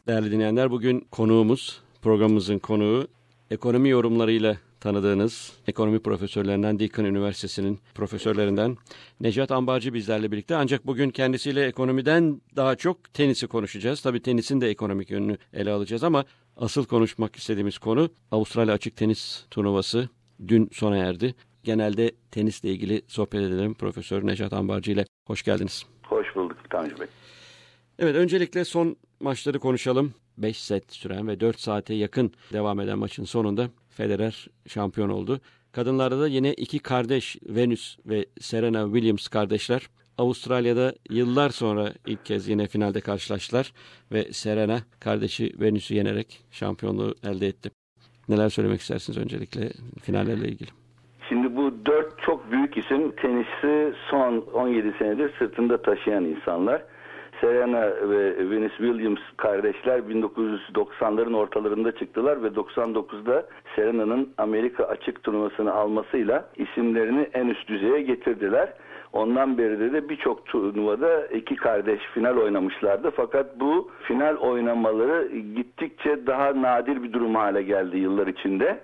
Değerli dinleyenler, bugün programımızın konuğu, ekonomi yorumlarıyla tanıdığınız ekonomi profesörlerinden, Deakin Üniversitesi'nin profesörlerinden Necat Ambarcı bizlerle birlikte. Ancak bugün kendisiyle ekonomiden daha çok tenisi konuşacağız. Tabii tenisin de ekonomik yönünü ele alacağız ama asıl konuşmak istediğimiz konu Avustralya Açık Tenis Turnuvası dün sona erdi. Genelde tenisle ilgili sohbet edelim Profesör Necat Ambarcı ile. Hoş geldiniz. Hoş bulduk Tanju Bey. Evet, öncelikle son maçları konuşalım. 5 set süren ve 4 saate yakın devam eden maçın sonunda Federer şampiyon oldu. Kadınlarda da yine iki kardeş, Venus ve Serena Williams kardeşler, Avustralya'da yıllar sonra ilk kez yine finalde karşılaştılar ve Serena kardeşi Venus'u yenerek şampiyonluğu elde etti. Neler söylemek istersiniz öncelikle finallerle ilgili? Şimdi bu 4 çok büyük isim tenisi son 17 senedir sırtında taşıyan insanlar. Serena ve Venus Williams kardeşler 1990'ların ortalarında çıktılar ve 99'da Serena'nın Amerika Açık Turnuvası'nı almasıyla isimlerini en üst düzeye getirdiler. Ondan beri de birçok turnuvada iki kardeş final oynamışlardı. Fakat bu final oynamaları gittikçe daha nadir bir durum hale geldi yıllar içinde.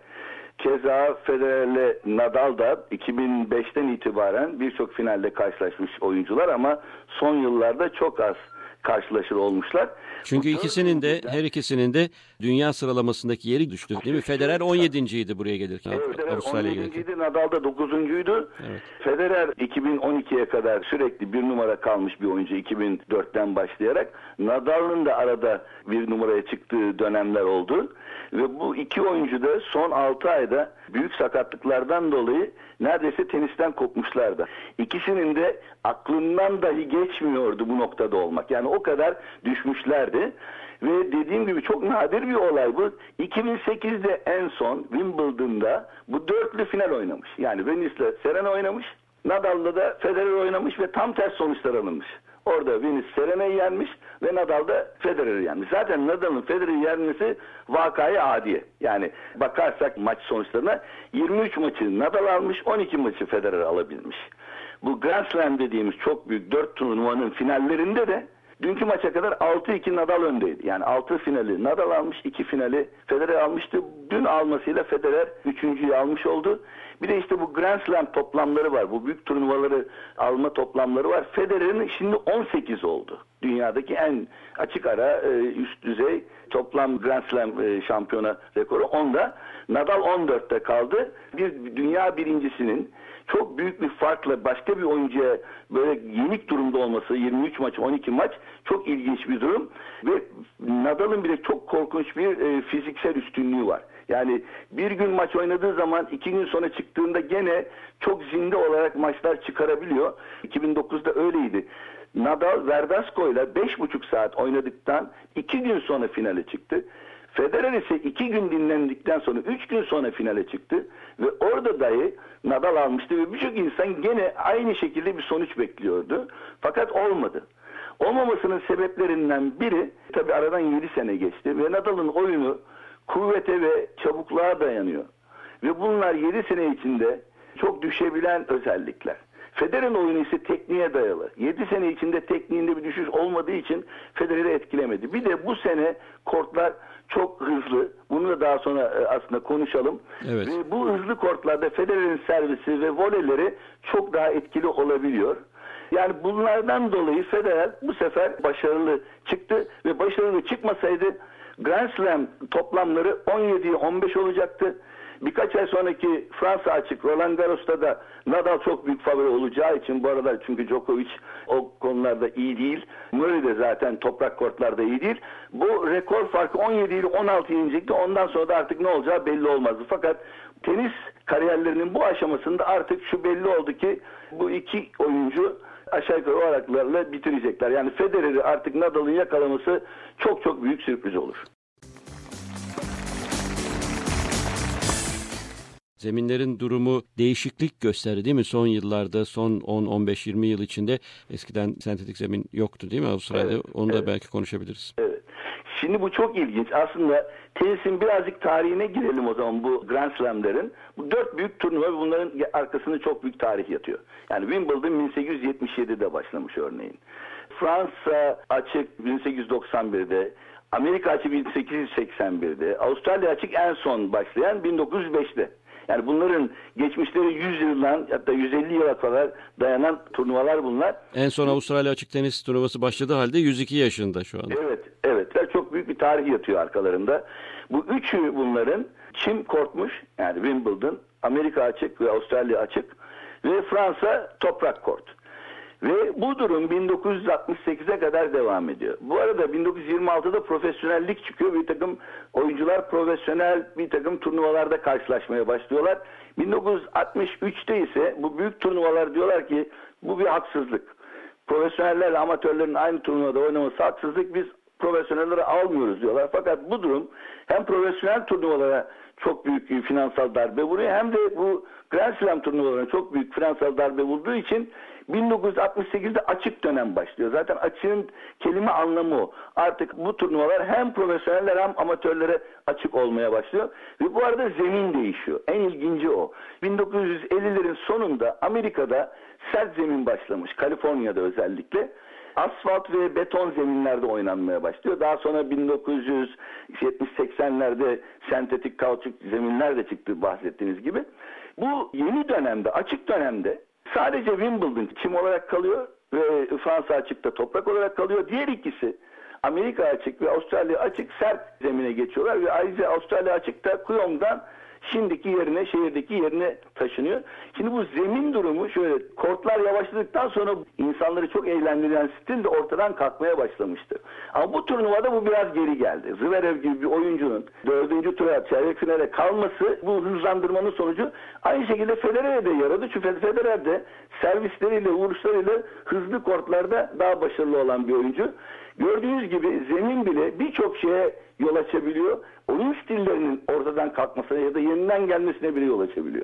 Keza Federer'le Nadal da 2005'ten itibaren birçok finalde karşılaşmış oyuncular ama son yıllarda çok az karşılaşır olmuşlar. Çünkü her ikisinin de dünya sıralamasındaki yeri düştü değil mi? Federer 17.'ydi buraya gelirken. Evet, Avustralya'ya 17.'ydi, Nadal da 9.'ydu. Evet. Federer 2012'ye kadar sürekli bir numara kalmış bir oyuncu 2004'ten başlayarak. Nadal'ın da arada bir numaraya çıktığı dönemler oldu. Ve bu iki oyuncu da son 6 ayda büyük sakatlıklardan dolayı neredeyse tenisten kopmuşlardı. İkisinin de aklından dahi geçmiyordu bu noktada olmak. Yani o kadar düşmüşlerdi. Ve dediğim gibi çok nadir bir olay bu. 2008'de en son Wimbledon'da bu dörtlü final oynamış. Yani Venus'la Serena oynamış, Nadal'la da Federer oynamış ve tam ters sonuçlar alınmış. Orada Venus Serena'yı yenmiş ve Nadal da Federer'i yenmiş. Zaten Nadal'ın Federer'i yenmesi vakayı adiye. Yani bakarsak maç sonuçlarına 23 maçı Nadal almış, 12 maçı Federer alabilmiş. Bu Grand Slam dediğimiz çok büyük 4 turnuvanın finallerinde de dünkü maça kadar 6-2 Nadal öndeydi. Yani 6 finali Nadal almış, 2 finali Federer almıştı. Dün almasıyla Federer 3.'yü almış oldu. Bir de işte bu Grand Slam toplamları var. Bu büyük turnuvaları alma toplamları var. Federer'in şimdi 18 oldu. Dünyadaki en açık ara üst düzey toplam Grand Slam şampiyona rekoru 10'da. Nadal 14'te kaldı. Bir dünya birincisinin çok büyük bir farkla başka bir oyuncuya böyle yenik durumda olması, 23 maç, 12 maç çok ilginç bir durum. Ve Nadal'ın bile çok korkunç bir fiziksel üstünlüğü var. Yani bir gün maç oynadığı zaman 2 gün sonra çıktığında gene çok zinde olarak maçlar çıkarabiliyor. 2009'da öyleydi. Nadal Verdasco'yla 5,5 saat oynadıktan 2 gün sonra finale çıktı. Federer ise 2 gün dinlendikten sonra 3 gün sonra finale çıktı ve orada dahi Nadal almıştı ve birçok insan gene aynı şekilde bir sonuç bekliyordu. Fakat olmadı. Olmamasının sebeplerinden biri, tabii aradan 7 sene geçti ve Nadal'ın oyunu kuvvete ve çabukluğa dayanıyor. Ve bunlar 7 sene içinde çok düşebilen özellikler. Federer'in oyunu ise tekniğe dayalı. 7 sene içinde tekniğinde bir düşüş olmadığı için Federer'i etkilemedi. Bir de bu sene kortlar çok hızlı. Bunu da daha sonra aslında konuşalım. Evet. Ve bu hızlı kortlarda Federer'in servisi ve voleyleri çok daha etkili olabiliyor. Yani bunlardan dolayı Federer bu sefer başarılı çıktı ve başarılı çıkmasaydı Grand Slam toplamları 17'ye 15 olacaktı. Birkaç ay sonraki Fransa açık Roland Garros'ta da Nadal çok büyük favori olacağı için bu arada çünkü Djokovic o konularda iyi değil. Murray de zaten toprak kortlarda iyi değil. Bu rekor farkı 17 ile 16 inecekti. Ondan sonra da artık ne olacağı belli olmazdı. Fakat tenis kariyerlerinin bu aşamasında artık şu belli oldu ki bu iki oyuncu aşağı yukarı o aralıklarla bitirecekler. Yani Federer'i artık Nadal'ın yakalaması çok çok büyük sürpriz olur. Zeminlerin durumu değişiklik gösterdi değil mi? Son yıllarda, son 10-15-20 yıl içinde eskiden sentetik zemin yoktu değil mi Avustralya'da? Evet, Onu da belki konuşabiliriz. Evet. Şimdi bu çok ilginç. Aslında tenisin birazcık tarihine girelim o zaman bu Grand Slam'lerin. Bu 4 büyük turnuva bunların arkasında çok büyük tarih yatıyor. Yani Wimbledon 1877'de başlamış örneğin. Fransa açık 1891'de, Amerika açık 1881'de, Avustralya açık en son başlayan 1905'te. Yani bunların geçmişleri 100 yıldan hatta 150 yıla kadar dayanan turnuvalar bunlar. En son Avustralya açık tenis turnuvası başladığı halde 102 yaşında şu anda. Evet, evet. Ve çok büyük bir tarih yatıyor arkalarında. Bu üçü bunların çim kortmuş, yani Wimbledon, Amerika açık ve Avustralya açık ve Fransa toprak kort. Ve bu durum 1968'e kadar devam ediyor. Bu arada 1926'da profesyonellik çıkıyor. Bir takım oyuncular profesyonel bir takım turnuvalarda karşılaşmaya başlıyorlar. 1963'te ise bu büyük turnuvalar diyorlar ki bu bir haksızlık. Profesyonellerle amatörlerin aynı turnuvada oynaması haksızlık. Biz profesyonelleri almıyoruz diyorlar. Fakat bu durum hem profesyonel turnuvalara çok büyük finansal darbe vuruyor hem de bu Grand Slam turnuvalarına çok büyük finansal darbe vurduğu için 1968'de açık dönem başlıyor. Zaten açığın kelime anlamı o. Artık bu turnuvalar hem profesyoneller hem amatörlere açık olmaya başlıyor. Ve bu arada zemin değişiyor. En ilginci o. 1950'lerin sonunda Amerika'da sert zemin başlamış. Kaliforniya'da özellikle. Asfalt ve beton zeminlerde oynanmaya başlıyor. Daha sonra 1970-80'lerde sentetik kauçuk zeminler de çıktı bahsettiğiniz gibi. Bu yeni dönemde, açık dönemde sadece Wimbledon çim olarak kalıyor ve Fransa açıkta toprak olarak kalıyor. Diğer ikisi Amerika açık ve Avustralya açık sert zemine geçiyorlar ve ayrıca Avustralya açıkta Kuyong'dan şimdiki yerine, şehirdeki yerine taşınıyor. Şimdi bu zemin durumu şöyle, kortlar yavaşladıktan sonra insanları çok eğlendiren stil de ortadan kalkmaya başlamıştı. Ama bu turnuvada bu biraz geri geldi. Zverev gibi bir oyuncunun 4. tura, çeyrek finale kalması bu hızlandırmanın sonucu. Aynı şekilde Federer'e de yaradı. Çünkü Federer de servisleriyle, vuruşlarıyla hızlı kortlarda daha başarılı olan bir oyuncu. Gördüğünüz gibi zemin bile birçok şeye yol açabiliyor. Oyun stillerinin ortadan kalkmasına ya da yeniden gelmesine bile yol açabiliyor.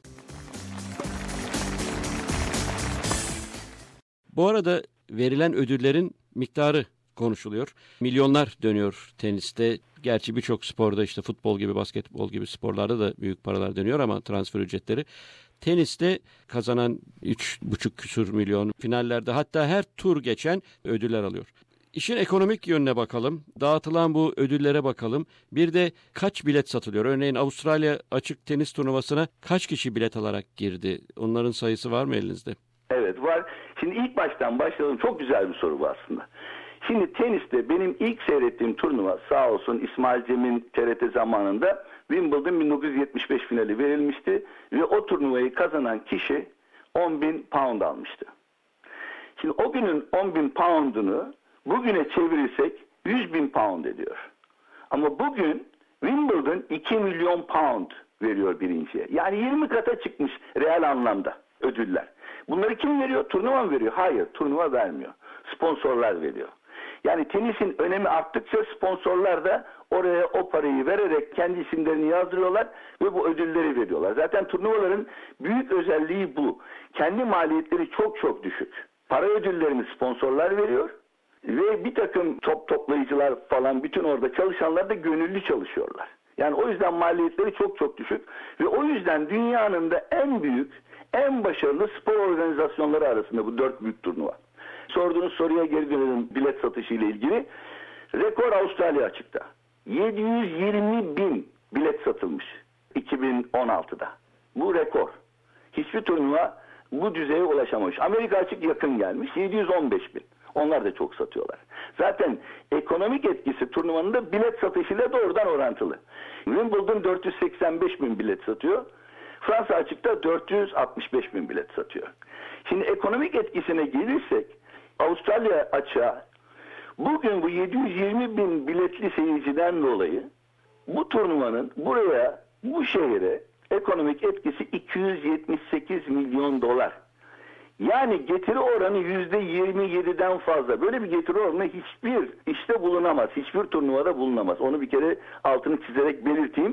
Bu arada verilen ödüllerin miktarı konuşuluyor. Milyonlar dönüyor teniste. Gerçi birçok sporda işte futbol gibi, basketbol gibi sporlarda da büyük paralar dönüyor ama transfer ücretleri. Teniste kazanan 3,5 küsur milyon, finallerde hatta her tur geçen ödüller alıyor. İşin ekonomik yönüne bakalım. Dağıtılan bu ödüllere bakalım. Bir de kaç bilet satılıyor? Örneğin Avustralya açık tenis turnuvasına kaç kişi bilet alarak girdi? Onların sayısı var mı elinizde? Evet var. Şimdi ilk baştan başlayalım. Çok güzel bir soru bu aslında. Şimdi teniste benim ilk seyrettiğim turnuva sağ olsun İsmail Cem'in TRT zamanında Wimbledon 1975 finali verilmişti. Ve o turnuvayı kazanan kişi 10.000 pound almıştı. Şimdi o günün 10.000 pound'unu bugüne çevirirsek 100.000 pound ediyor. Ama bugün Wimbledon 2 milyon pound veriyor birinciye. Yani 20 kata çıkmış reel anlamda ödüller. Bunları kim veriyor? Turnuva mı veriyor? Hayır, turnuva vermiyor. Sponsorlar veriyor. Yani tenisin önemi arttıkça sponsorlar da oraya o parayı vererek kendi isimlerini yazdırıyorlar ve bu ödülleri veriyorlar. Zaten turnuvaların büyük özelliği bu. Kendi maliyetleri çok çok düşük. Para ödüllerini sponsorlar veriyor. Ve bir takım top toplayıcılar falan bütün orada çalışanlar da gönüllü çalışıyorlar. Yani o yüzden maliyetleri çok çok düşük. Ve o yüzden dünyanın da en büyük, en başarılı spor organizasyonları arasında bu 4 büyük turnuva. Sorduğunuz soruya geri dönelim bilet satışı ile ilgili. Rekor Avustralya açıkta. 720.000 bilet satılmış 2016'da. Bu rekor. Hiçbir turnuva bu düzeye ulaşamamış. Amerika açık yakın gelmiş. 715.000. Onlar da çok satıyorlar. Zaten ekonomik etkisi turnuvanın da bilet satışıyla doğrudan orantılı. Wimbledon 485.000 bilet satıyor. Fransa açıkta 465.000 bilet satıyor. Şimdi ekonomik etkisine gelirsek Avustralya açığa bugün bu 720.000 biletli seyirciden dolayı bu turnuvanın buraya, bu şehre ekonomik etkisi 278 milyon dolar. Yani getiri oranı %27'den fazla. Böyle bir getiri oranı hiçbir işte bulunamaz. Hiçbir turnuvada bulunamaz. Onu bir kere altını çizerek belirteyim.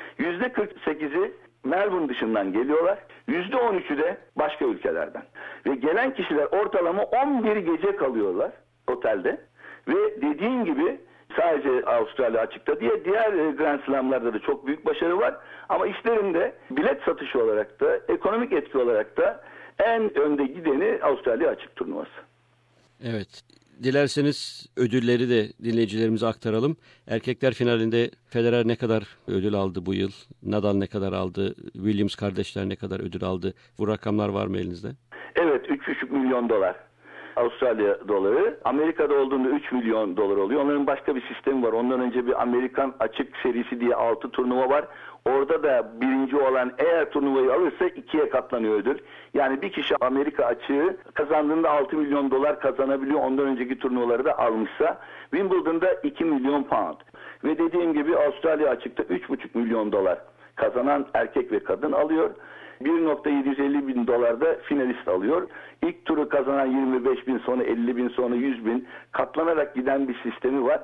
%48'i Melbourne dışından geliyorlar. %13'ü de başka ülkelerden. Ve gelen kişiler ortalama 11 gece kalıyorlar otelde. Ve dediğim gibi sadece Avustralya açıkta diye diğer Grand Slam'larda da çok büyük başarı var. Ama işlerinde bilet satışı olarak da ekonomik etki olarak da en önde gideni Avustralya açık turnuvası. Evet. dilerseniz ödülleri de dinleyicilerimize aktaralım. Erkekler finalinde Federer ne kadar ödül aldı bu yıl? Nadal ne kadar aldı? Williams kardeşler ne kadar ödül aldı? Bu rakamlar var mı elinizde? Evet, 3,5 milyon dolar. Avustralya doları. Amerika'da olduğunda 3 milyon dolar oluyor. Onların başka bir sistemi var. Ondan önce bir Amerikan açık serisi diye 6 turnuva var. Orada da birinci olan eğer turnuvayı alırsa 2'ye katlanıyor ödül. Yani bir kişi Amerika açığı kazandığında 6 milyon dolar kazanabiliyor. Ondan önceki turnuvaları da almışsa. Wimbledon'da 2 milyon pound. Ve dediğim gibi Avustralya açıkta 3,5 milyon dolar kazanan erkek ve kadın alıyor. 1,750 bin dolar da finalist alıyor. İlk turu kazanan 25 bin, sonra 50 bin, sonra 100 bin katlanarak giden bir sistemi var.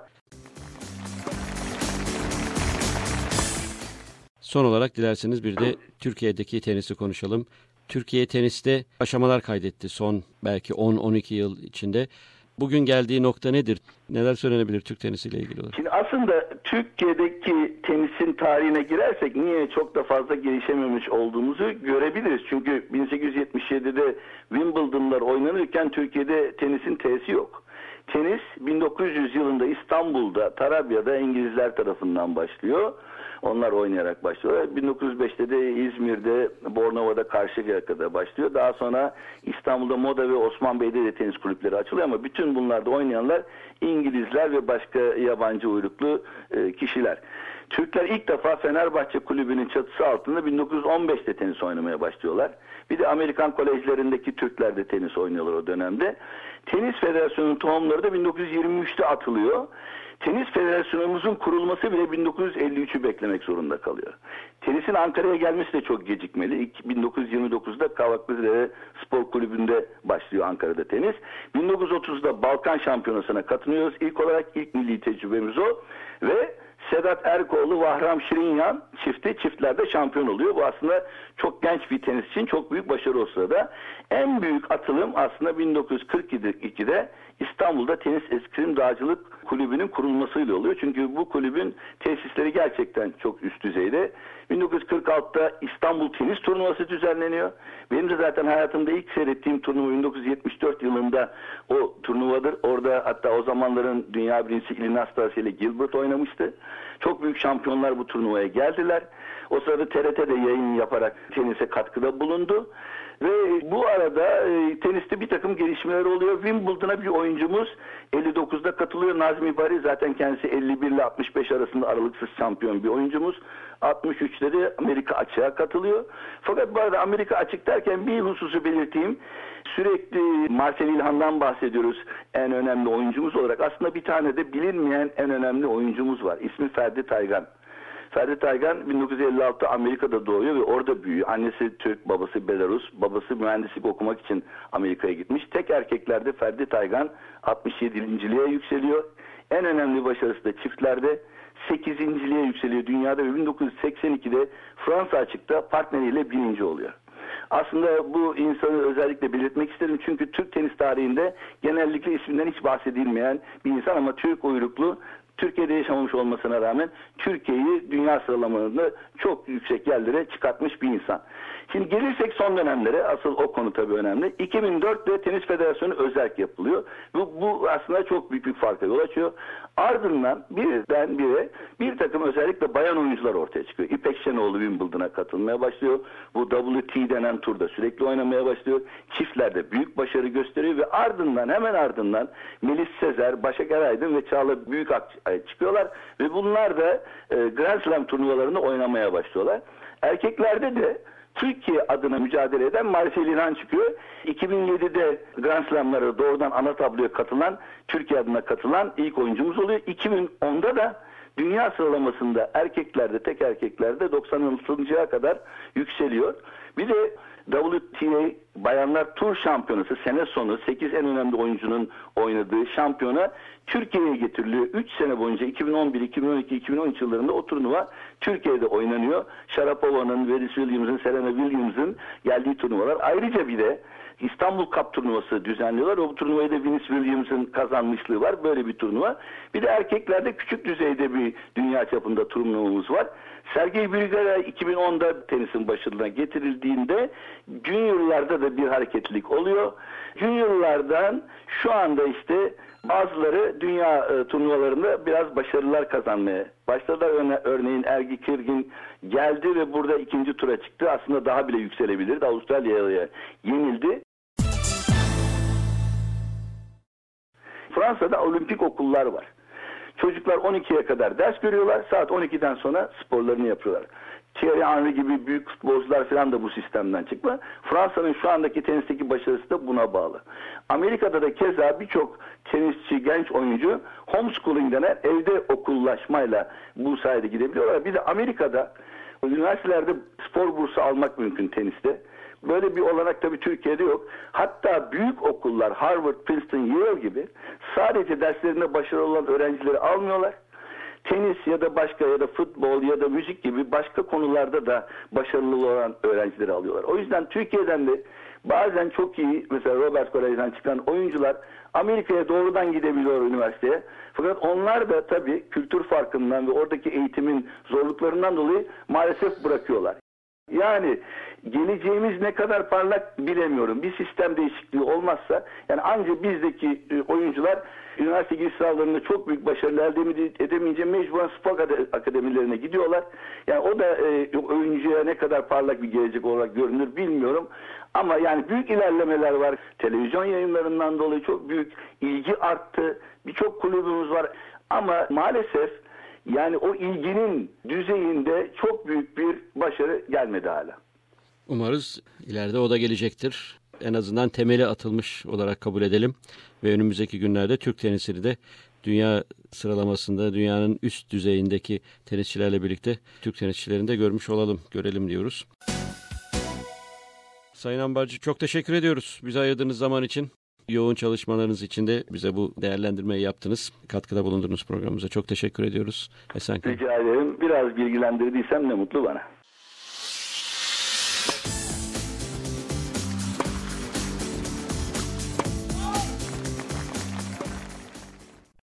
Son olarak dilerseniz bir de Türkiye'deki tenisi konuşalım. Türkiye teniste aşamalar kaydetti son belki 10-12 yıl içinde. Bugün geldiği nokta nedir? Neler söylenebilir Türk tenisiyle ilgili olarak? Şimdi aslında Türkiye'deki tenisin tarihine girersek niye çok da fazla gelişememiş olduğumuzu görebiliriz. Çünkü 1877'de Wimbledon'lar oynanırken Türkiye'de tenisin T'si yok. Tenis 1900 yılında İstanbul'da, Tarabya'da İngilizler tarafından başlıyor. Onlar oynayarak başlıyorlar. 1905'te de İzmir'de, Bornova'da, Karşıyaka'da başlıyor. Daha sonra İstanbul'da Moda ve Osman Bey'de de tenis kulüpleri açılıyor ama bütün bunlarda oynayanlar İngilizler ve başka yabancı uyruklu kişiler. Türkler ilk defa Fenerbahçe Kulübü'nün çatısı altında 1915'te tenis oynamaya başlıyorlar. Bir de Amerikan kolejlerindeki Türkler de tenis oynuyorlar o dönemde. Tenis Federasyonu'nun tohumları da 1923'te atılıyor. Tenis Federasyonumuzun kurulması bile 1953'ü beklemek zorunda kalıyor. Tenisin Ankara'ya gelmesi de çok gecikmeli. İlk 1929'da Kavaklıdere Spor Kulübü'nde başlıyor Ankara'da tenis. 1930'da Balkan Şampiyonası'na katılıyoruz. İlk olarak ilk milli tecrübemiz o. Ve Sedat Erkoğlu, Vahram Şirinyan çiftlerde şampiyon oluyor. Bu aslında çok genç bir tenis için çok büyük başarı o sırada. En büyük atılım aslında 1942'de İstanbul'da Tenis Eskrim Dağcılık Kulübü'nün kurulmasıyla oluyor. Çünkü bu kulübün tesisleri gerçekten çok üst düzeyde. 1946'da İstanbul Tenis Turnuvası düzenleniyor. Benim de zaten hayatımda ilk seyrettiğim turnuva 1974 yılında o turnuvadır. Orada hatta o zamanların dünya birincisi Ilie Nastase ile Gilbert oynamıştı. Çok büyük şampiyonlar bu turnuvaya geldiler. O sırada TRT de yayın yaparak tenise katkıda bulundu. Ve bu arada teniste bir takım gelişmeler oluyor. Wimbledon'a bir oyuncumuz 59'da katılıyor. Nazmi Bari zaten kendisi 51 ile 65 arasında aralıksız şampiyon bir oyuncumuz. 63'te de Amerika açığa katılıyor. Fakat bu arada Amerika açık derken bir hususu belirteyim. Sürekli Marcel İlhan'dan bahsediyoruz en önemli oyuncumuz olarak. Aslında bir tane de bilinmeyen en önemli oyuncumuz var. İsmi Ferdi Taygan. Ferdi Taygan 1956'da Amerika'da doğuyor ve orada büyüyor. Annesi Türk, babası Belarus. Babası mühendislik okumak için Amerika'ya gitmiş. Tek erkeklerde Ferdi Taygan 67.liğe yükseliyor. En önemli başarısı da çiftlerde 8.liğe yükseliyor dünyada ve 1982'de Fransa açıkta partneriyle 1. oluyor. Aslında bu insanı özellikle belirtmek isterim çünkü Türk tenis tarihinde genellikle isminden hiç bahsedilmeyen bir insan ama Türk uyruklu, Türkiye'de yaşamamış olmasına rağmen Türkiye'yi dünya sıralamalarında çok yüksek yerlere çıkartmış bir insan. Şimdi gelirsek son dönemlere, asıl o konu tabii önemli. 2004'te Tenis Federasyonu özerk yapılıyor. Bu aslında çok büyük bir farka yol açıyor. Ardından birdenbire bir takım özellikle bayan oyuncular ortaya çıkıyor. İpek Şenoğlu Wimbledon'a katılmaya başlıyor. Bu WT denen turda sürekli oynamaya başlıyor. Çiftlerde büyük başarı gösteriyor ve hemen ardından Melis Sezer, Başak Eraydın ve Çağla Büyükakçay çıkıyorlar ve bunlar da Grand Slam turnuvalarında oynamaya başlıyorlar. Erkeklerde de Türkiye adına mücadele eden Marcel İlhan çıkıyor. 2007'de Grand Slam'lara doğrudan ana tabloya katılan, Türkiye adına katılan ilk oyuncumuz oluyor. 2010'da da dünya sıralamasında erkeklerde, tek erkeklerde 96.ya kadar yükseliyor. Bir de WTA Bayanlar Tur Şampiyonası sene sonu 8 en önemli oyuncunun oynadığı şampiyona Türkiye'ye getiriliyor. 3 sene boyunca 2011, 2012, 2013 yıllarında o turnuva Türkiye'de oynanıyor. Sharapova'nın, Venus Williams'ın, Serena Williams'ın geldiği turnuvalar. Ayrıca bir de İstanbul Cup turnuvası düzenliyorlar. O turnuvayı da Venus Williams'ın kazanmışlığı var. Böyle bir turnuva. Bir de erkeklerde küçük düzeyde bir dünya çapında turnuvamız var. Sergey Brigara 2010'da tenisin başına getirildiğinde juniorlarda da bir hareketlilik oluyor. Juniorlardan şu anda işte bazıları dünya turnuvalarında biraz başarılar kazanmaya başladılar. Örneğin Ergi Kirgin geldi ve burada ikinci tura çıktı. Aslında daha bile yükselebilirdi. Avustralya'ya yenildi. Fransa'da olimpik okullar var. Çocuklar 12'ye kadar ders görüyorlar. Saat 12'den sonra sporlarını yapıyorlar. Thierry Henry gibi büyük futbolcular falan da bu sistemden çıkma. Fransa'nın şu andaki tenisteki başarısı da buna bağlı. Amerika'da da keza birçok tenisçi, genç oyuncu homeschooling denen evde okullaşmayla bu sayede gidebiliyorlar. Bir de Amerika'da üniversitelerde spor bursu almak mümkün teniste. Böyle bir olanak tabii Türkiye'de yok. Hatta büyük okullar Harvard, Princeton, Yale gibi sadece derslerinde başarılı olan öğrencileri almıyorlar. Tenis ya da başka ya da futbol ya da müzik gibi başka konularda da başarılı olan öğrencileri alıyorlar. O yüzden Türkiye'den de bazen çok iyi mesela Robert Kolej'den çıkan oyuncular Amerika'ya doğrudan gidebiliyor üniversiteye. Fakat onlar da tabii kültür farkından ve oradaki eğitimin zorluklarından dolayı maalesef bırakıyorlar. Yani geleceğimiz ne kadar parlak bilemiyorum. Bir sistem değişikliği olmazsa yani ancak bizdeki oyuncular üniversite giriş sınavlarında çok büyük başarılar elde edemeyince mecburen spor akademilerine gidiyorlar. Yani o da oyuncuya ne kadar parlak bir gelecek olarak görünür bilmiyorum. Ama yani büyük ilerlemeler var. Televizyon yayınlarından dolayı çok büyük ilgi arttı. Birçok kulübümüz var. Ama maalesef yani o ilginin düzeyinde çok büyük bir başarı gelmedi hala. Umarız ileride o da gelecektir. En azından temeli atılmış olarak kabul edelim. Ve önümüzdeki günlerde Türk tenisini de dünya sıralamasında dünyanın üst düzeyindeki tenisçilerle birlikte Türk tenisçilerini de görmüş olalım, görelim diyoruz. Sayın Ambarcı çok teşekkür ediyoruz bize ayırdığınız zaman için. Yoğun çalışmalarınız için de bize bu değerlendirmeyi yaptınız. Katkıda bulundunuz programımıza. Çok teşekkür ediyoruz. Esen kalın. Rica ederim. Biraz bilgilendirdiysem ne mutlu bana.